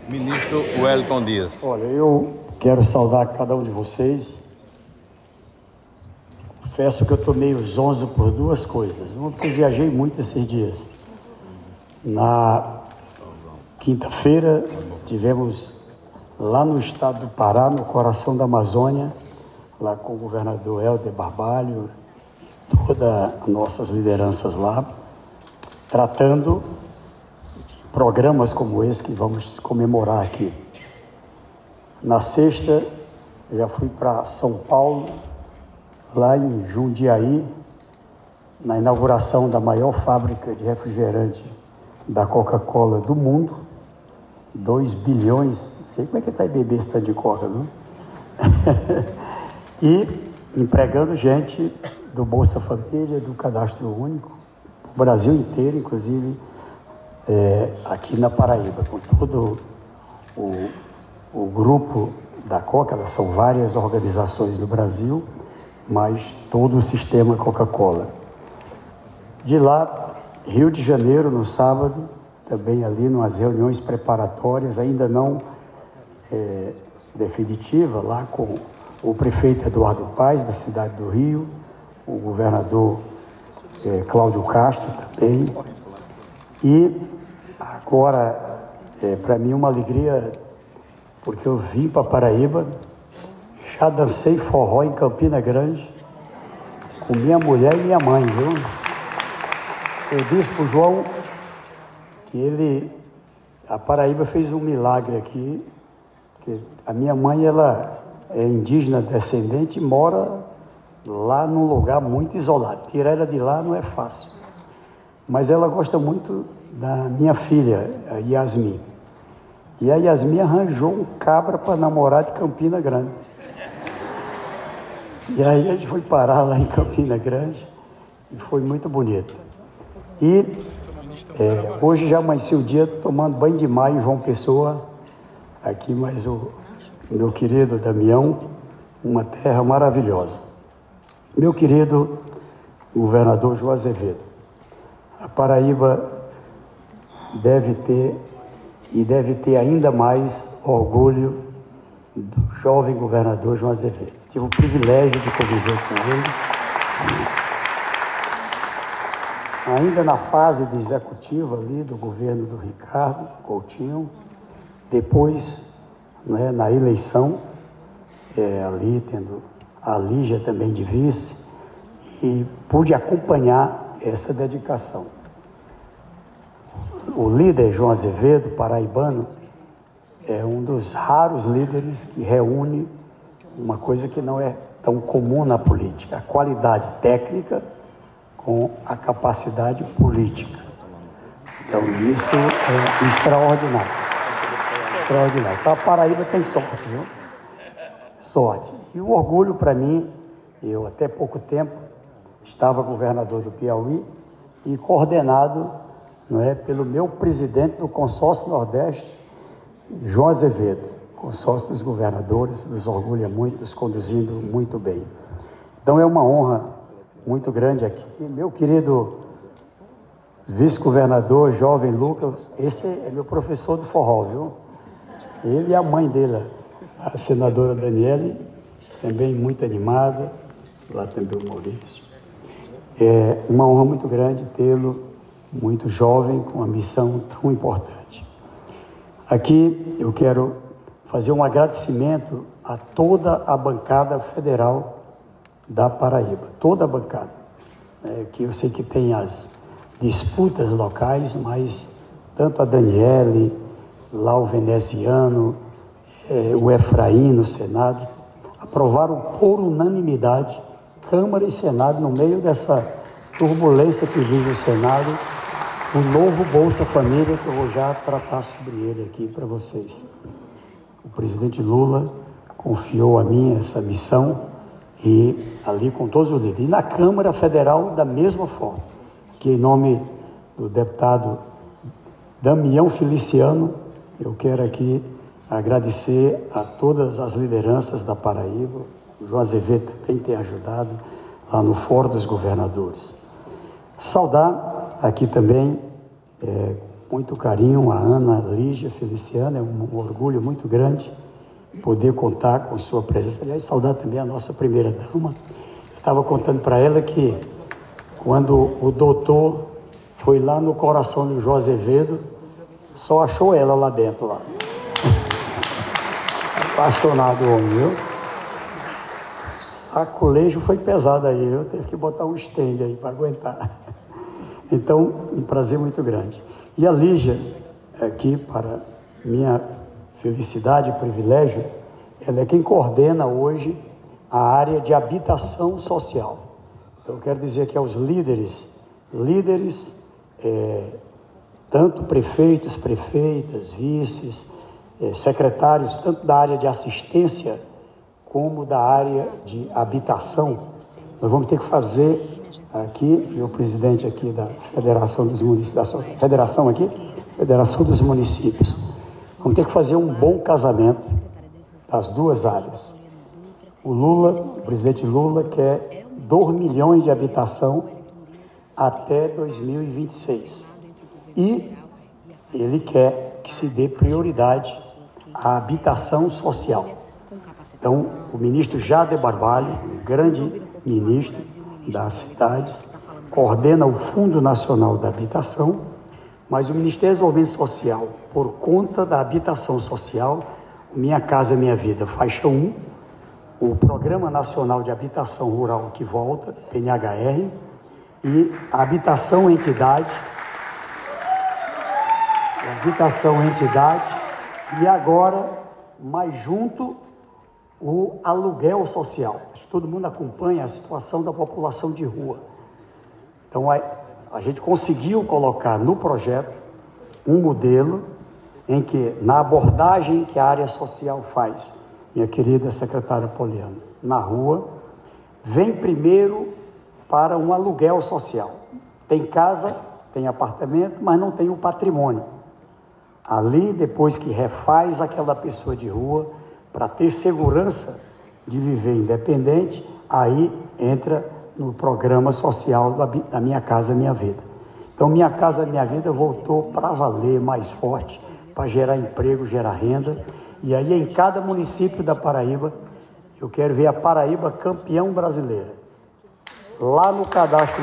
Ministro Wellington Dias. Olha, eu quero saudar cada um de vocês. Confesso que eu estou meio zonzo por duas coisas. Uma, porque eu viajei muito esses dias. Na quinta-feira, tivemos lá no estado do Pará, no coração da Amazônia, lá com o governador Helder Barbalho e todas as nossas lideranças lá, tratando de programas como esse que vamos comemorar aqui. Na sexta, eu já fui para São Paulo, lá em Jundiaí, na inauguração da maior fábrica de refrigerante da Coca-Cola do mundo, 2 bilhões, não sei como é que está aí beber esse tanto de Coca, não? E empregando gente do Bolsa Família, do Cadastro Único, o Brasil inteiro, inclusive aqui na Paraíba, com todo o grupo da Coca, elas são várias organizações do Brasil, mas todo o sistema Coca-Cola. De lá, Rio de Janeiro, no sábado, também ali nas reuniões preparatórias, ainda não definitiva, lá com o prefeito Eduardo Paes, da cidade do Rio, o governador Cláudio Castro também. E agora, para mim, uma alegria, porque eu vim para Paraíba, já dancei forró em Campina Grande, com minha mulher e minha mãe, viu? Eu disse para o João que a Paraíba fez um milagre aqui, que a minha mãe, ela é indígena descendente e mora lá num lugar muito isolado. Tirar ela de lá não é fácil. Mas ela gosta muito da minha filha, a Yasmin. E a Yasmin arranjou um cabra para namorar de Campina Grande. E aí a gente foi parar lá em Campina Grande e foi muito bonito. E hoje já amanheci o dia tomando banho de mar em João Pessoa, aqui mais o meu querido Damião, uma terra maravilhosa. Meu querido governador João Azevedo, a Paraíba deve ter ainda mais orgulho do jovem governador João Azevedo. Tive o privilégio de conviver com ele. Ainda na fase de executiva ali do governo do Ricardo Coutinho, depois, na eleição, ali tendo a Lígia também de vice, e pude acompanhar essa dedicação. O líder João Azevedo, paraibano, é um dos raros líderes que reúne uma coisa que não é tão comum na política, a qualidade técnica com a capacidade política. Então, isso é extraordinário. Extraordinário. Então, a Paraíba tem sorte, viu? Sorte. E o orgulho para mim, eu até pouco tempo estava governador do Piauí e coordenado, pelo meu presidente do Consórcio Nordeste, João Azevedo, consórcio dos governadores, nos orgulha muito, nos conduzindo muito bem. Então, é uma honra muito grande aqui. Meu querido vice-governador, jovem Lucas, esse é meu professor do forró, viu? Ele e a mãe dele, a senadora Daniele, também muito animada, lá também o Maurício. É uma honra muito grande tê-lo, muito jovem, com uma missão tão importante. Aqui eu quero fazer um agradecimento a toda a bancada federal da Paraíba, toda a bancada, que eu sei que tem as disputas locais, mas tanto a Daniele, lá o veneziano, o Efraim no Senado, aprovaram por unanimidade, Câmara e Senado, no meio dessa turbulência que vive o Senado, o novo Bolsa Família, que eu vou já tratar sobre ele aqui para vocês. O presidente Lula confiou a mim essa missão, e ali com todos os líderes. E na Câmara Federal, da mesma forma, que em nome do deputado Damião Feliciano, eu quero aqui agradecer a todas as lideranças da Paraíba. O João Azevedo também tem ajudado lá no Fórum dos Governadores. Saudar aqui também, muito carinho a Ana, a Lígia, a Feliciana, é um orgulho muito grande poder contar com sua presença. Aliás, saudar também a nossa primeira-dama. Estava contando para ela que quando o doutor foi lá no coração do João Azevedo, só achou ela lá dentro, lá. Apaixonado o homem, viu? Sacolejo foi pesado aí, eu teve que botar um stand aí para aguentar. Então, um prazer muito grande. E a Lígia, aqui, para minha felicidade e privilégio, ela é quem coordena hoje a área de habitação social. Então, eu quero dizer aqui aos líderes, tanto prefeitos, prefeitas, vices, secretários, tanto da área de assistência como da área de habitação. Nós vamos ter que fazer aqui, meu presidente aqui da Federação dos Municípios, Federação dos Municípios, vamos ter que fazer um bom casamento das duas áreas. O presidente Lula quer 2 milhões de habitação até 2026. E ele quer que se dê prioridade à habitação social. Então, o ministro Jader Barbalho, um grande ministro das cidades, coordena o Fundo Nacional da Habitação, mas o Ministério do Desenvolvimento Social, por conta da habitação social, Minha Casa Minha Vida, faixa 1, o Programa Nacional de Habitação Rural que volta, PNHR, e a Habitação Entidade, e agora, mais junto, o aluguel social. Todo mundo acompanha a situação da população de rua. Então, a gente conseguiu colocar no projeto um modelo em que, na abordagem que a área social faz, minha querida secretária Poliana, na rua, vem primeiro para um aluguel social. Tem casa, tem apartamento, mas não tem o patrimônio. Ali, depois que refaz aquela pessoa de rua, para ter segurança de viver independente, aí entra no programa social da Minha Casa Minha Vida. Então, Minha Casa Minha Vida voltou para valer, mais forte, para gerar emprego, gerar renda. E aí, em cada município da Paraíba, eu quero ver a Paraíba campeão brasileira. Lá no Cadastro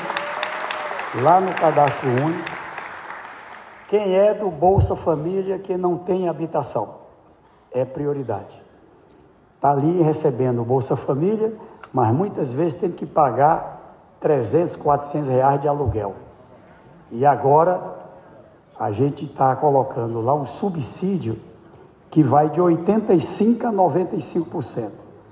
Único, quem é do Bolsa Família que não tem habitação, é prioridade. Está ali recebendo o Bolsa Família, mas muitas vezes tem que pagar 300, 400 reais de aluguel. E agora a gente está colocando lá um subsídio que vai de 85% a 95%.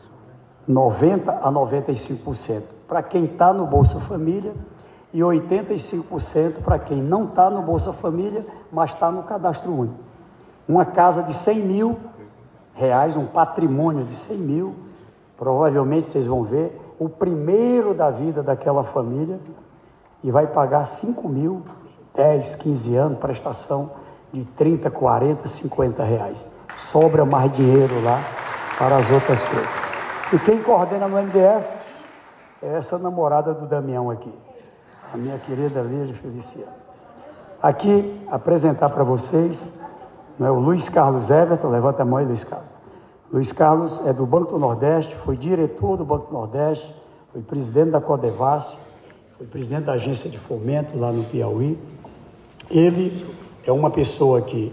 90% a 95% para quem está no Bolsa Família e 85% para quem não está no Bolsa Família, mas está no Cadastro Único. Uma casa de 100 mil reais, um patrimônio de 100 mil, provavelmente vocês vão ver, o primeiro da vida daquela família, e vai pagar 5 mil, 10, 15 anos, prestação de 30, 40, 50 reais. Sobra mais dinheiro lá para as outras coisas. E quem coordena no MDS é essa namorada do Damião aqui, a minha querida Lígia Feliciana. Aqui, apresentar para vocês, o Luiz Carlos Everton, levanta a mão aí, Luiz Carlos. Luiz Carlos é do Banco do Nordeste, foi diretor do Banco do Nordeste, foi presidente da Codevasf, foi presidente da Agência de Fomento lá no Piauí. Ele é uma pessoa que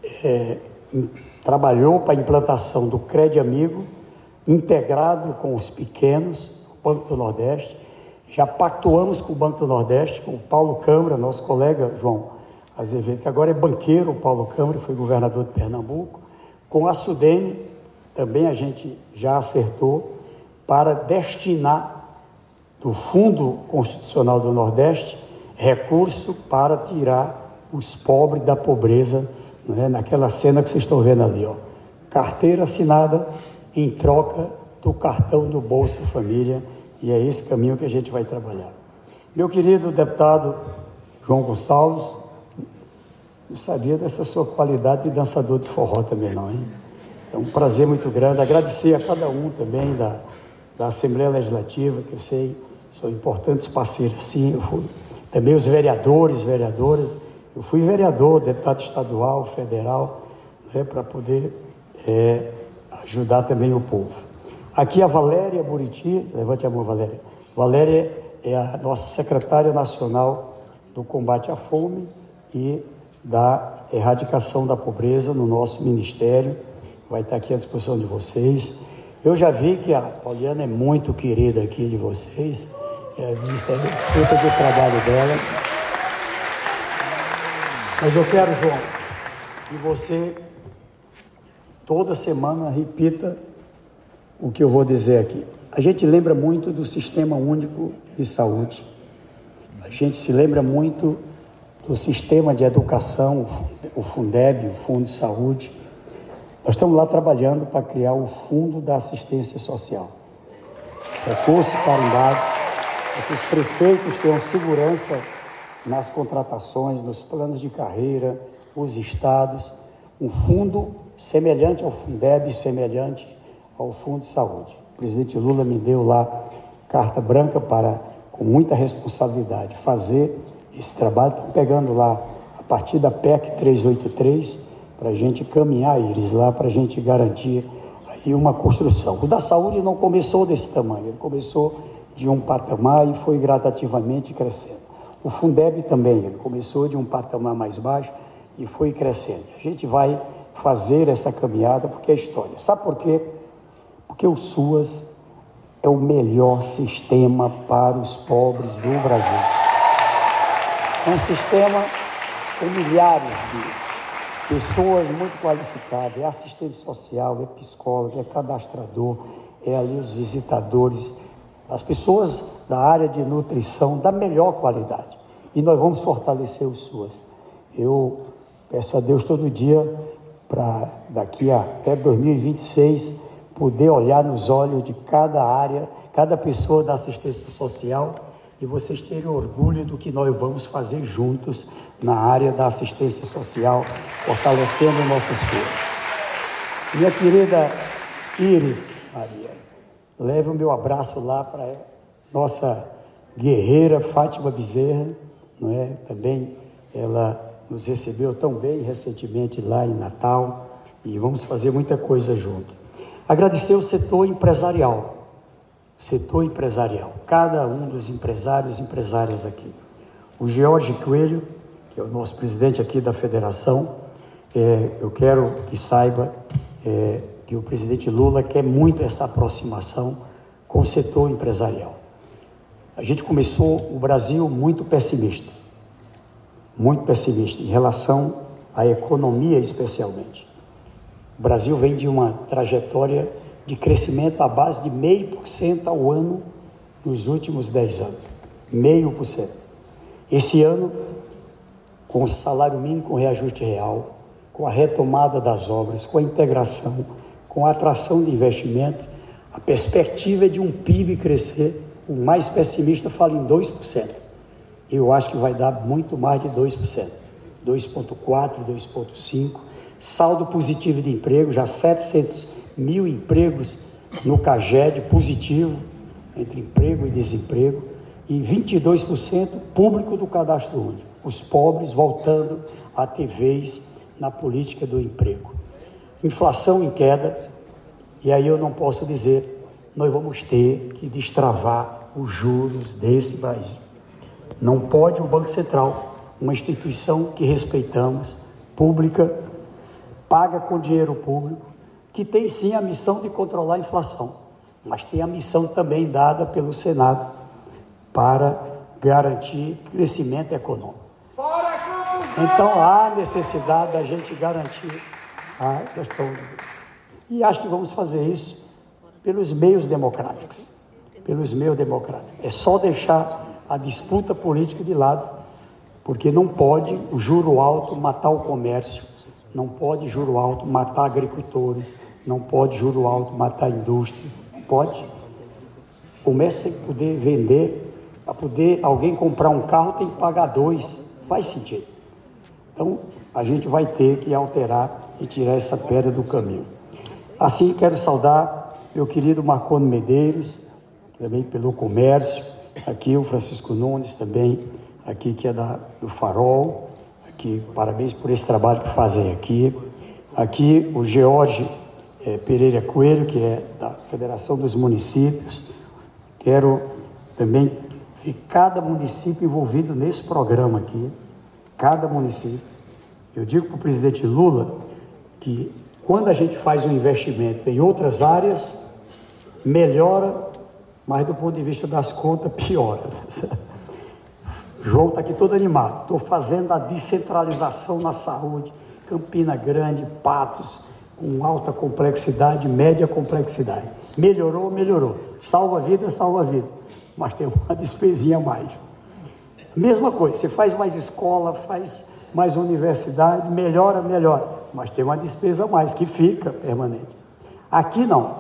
trabalhou para a implantação do Crédito Amigo, integrado com os pequenos, o Banco do Nordeste. Já pactuamos com o Banco do Nordeste, com o Paulo Câmara, nosso colega João Azevedo, que agora é banqueiro, o Paulo Câmara, foi governador de Pernambuco. Com a Sudene, também a gente já acertou para destinar do Fundo Constitucional do Nordeste recurso para tirar os pobres da pobreza, né? Naquela cena que vocês estão vendo ali, ó. Carteira assinada em troca do cartão do Bolsa Família, e é esse caminho que a gente vai trabalhar. Meu querido deputado João Gonçalves, não sabia dessa sua qualidade de dançador de forró também não, hein? É um prazer muito grande, agradecer a cada um também da Assembleia Legislativa, que eu sei são importantes parceiros, sim, também os vereadores, vereadoras, Eu fui vereador, deputado estadual, federal, né, para poder ajudar também o povo. Aqui a Valéria Buriti, levante a mão, Valéria. Valéria é a nossa secretária nacional do combate à fome e da erradicação da pobreza no nosso ministério. Vai estar aqui à disposição de vocês. Eu já vi que a Poliana é muito querida aqui de vocês. Já vi isso aí, fruto do trabalho dela. Mas eu quero, João, que você toda semana repita o que eu vou dizer aqui. A gente lembra muito do Sistema Único de Saúde. A gente se lembra muito do Sistema de Educação, o Fundeb, o Fundo de Saúde. Nós estamos lá trabalhando para criar o Fundo da Assistência Social. Recurso carimbado, para que os prefeitos tenham segurança nas contratações, nos planos de carreira, os estados, um fundo semelhante ao Fundeb, semelhante ao Fundo de Saúde. O presidente Lula me deu lá carta branca para, com muita responsabilidade, fazer esse trabalho. Estamos pegando lá, a partir da PEC 383, para a gente caminhar eles lá, para a gente garantir aí uma construção. O da saúde não começou desse tamanho, ele começou de um patamar e foi gradativamente crescendo. O Fundeb também, ele começou de um patamar mais baixo e foi crescendo. A gente vai fazer essa caminhada porque é história. Sabe por quê? Porque o SUAS é o melhor sistema para os pobres do Brasil. É um sistema com milhares de pessoas muito qualificadas, é assistente social, é psicólogo, é cadastrador, é ali os visitadores, as pessoas da área de nutrição da melhor qualidade. E nós vamos fortalecer o SUAS. Eu peço a Deus todo dia para daqui até 2026 poder olhar nos olhos de cada área, cada pessoa da assistência social e vocês terem orgulho do que nós vamos fazer juntos na área da assistência social, fortalecendo o nosso SUAS. Minha querida Iris Maria, leve o meu abraço lá para nossa guerreira Fátima Bezerra, não é? Também ela nos recebeu tão bem recentemente lá em Natal e vamos fazer muita coisa junto. Agradecer o setor empresarial, cada um dos empresários e empresárias aqui. O George Coelho, que é o nosso presidente aqui da federação, eu quero que saiba que o presidente Lula quer muito essa aproximação com o setor empresarial. A gente começou o Brasil muito pessimista em relação à economia especialmente. O Brasil vem de uma trajetória de crescimento à base de 0,5% ao ano nos últimos 10 anos. 0,5%. Esse ano, com o salário mínimo com reajuste real, com a retomada das obras, com a integração, com a atração de investimento, a perspectiva é de um PIB crescer, o mais pessimista fala em 2%. Eu acho que vai dar muito mais de 2%, 2,4%, 2,5%. Saldo positivo de emprego, já 700 mil empregos no CAGED positivo, entre emprego e desemprego, e 22% público do cadastro único. Os pobres voltando a ter vez na política do emprego. Inflação em queda, e aí eu não posso dizer, nós vamos ter que destravar os juros desse país. Não pode o Banco Central, uma instituição que respeitamos, pública, paga com dinheiro público, que tem sim a missão de controlar a inflação, mas tem a missão também dada pelo Senado para garantir crescimento econômico. Então há necessidade da gente garantir a questão. E acho que vamos fazer isso pelos meios democráticos. É só deixar a disputa política de lado, porque não pode o juro alto matar o comércio, não pode juro alto matar agricultores, não pode juro alto matar a indústria, não pode. Comece a poder vender, para poder alguém comprar um carro tem que pagar 2, faz sentido. Então a gente vai ter que alterar e tirar essa pedra do caminho. Assim quero saudar meu querido Marconi Medeiros, também pelo comércio, aqui o Francisco Nunes também, aqui que é do Farol, que parabéns por esse trabalho que fazem aqui. Aqui o George Pereira Coelho, que é da Federação dos Municípios. Quero também ver cada município envolvido nesse programa aqui, cada município. Eu digo para o presidente Lula que quando a gente faz um investimento em outras áreas, melhora, mas do ponto de vista das contas, piora. João está aqui todo animado. Estou fazendo a descentralização na saúde, Campina Grande, Patos, com alta complexidade, média complexidade. Melhorou, melhorou. Salva vida, mas tem uma despesinha a mais. Mesma coisa, você faz mais escola, faz mais universidade, melhora, mas tem uma despesa a mais que fica permanente. Aqui não.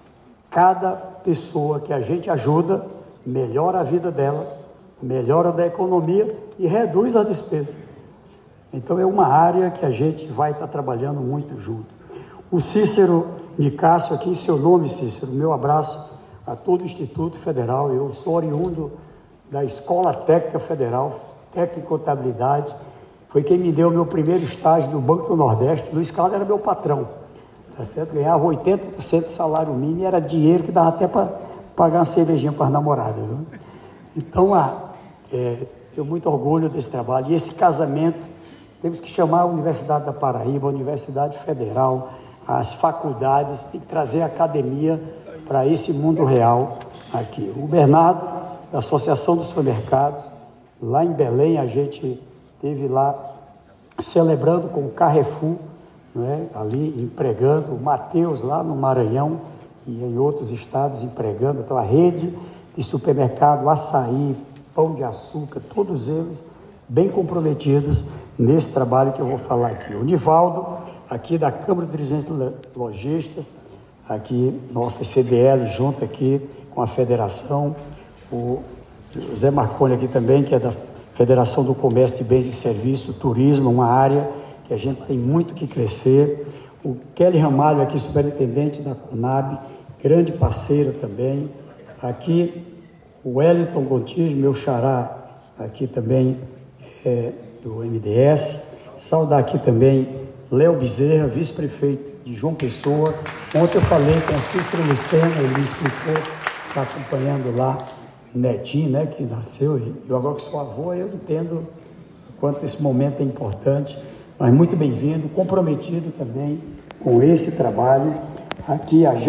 Cada pessoa que a gente ajuda, melhora a vida dela, melhora da economia e reduz a despesa. Então é uma área que a gente vai estar trabalhando muito junto. O Cícero Nicásio, aqui em seu nome, Cícero, meu abraço a todo o Instituto Federal. Eu sou oriundo da Escola Técnica Federal, técnica em contabilidade. Foi quem me deu o meu primeiro estágio no Banco do Nordeste. Luiz Carlos era meu patrão, tá certo? Ganhava 80% do salário mínimo e era dinheiro que dava até para pagar uma cervejinha para as namoradas, viu? Então, tenho muito orgulho desse trabalho. E esse casamento, temos que chamar a Universidade da Paraíba, a Universidade Federal, as faculdades, tem que trazer a academia para esse mundo real aqui. O Bernardo, da Associação dos Supermercados, lá em Belém, a gente esteve lá celebrando com o Carrefour, né, ali empregando, o Matheus lá no Maranhão e em outros estados empregando. Então a rede de supermercado, Açaí, Pão de Açúcar, todos eles bem comprometidos nesse trabalho que eu vou falar aqui. O Nivaldo, aqui da Câmara de Dirigentes Lojistas, aqui nossa CDL junto aqui com a Federação, o José Marconi aqui também, que é da Federação do Comércio de Bens e Serviços, Turismo, uma área que a gente tem muito que crescer. O Kelly Ramalho aqui, superintendente da Conab, grande parceiro também. Aqui o Wellington Gontijo, meu xará, aqui também do MDS. Saudar aqui também Léo Bezerra, vice-prefeito de João Pessoa. Ontem eu falei com o Cícero Lucena, ele me explicou, está acompanhando lá o netinho, né, que nasceu. E eu agora que sou avô, eu entendo o quanto esse momento é importante, mas muito bem-vindo, comprometido também com esse trabalho. Aqui a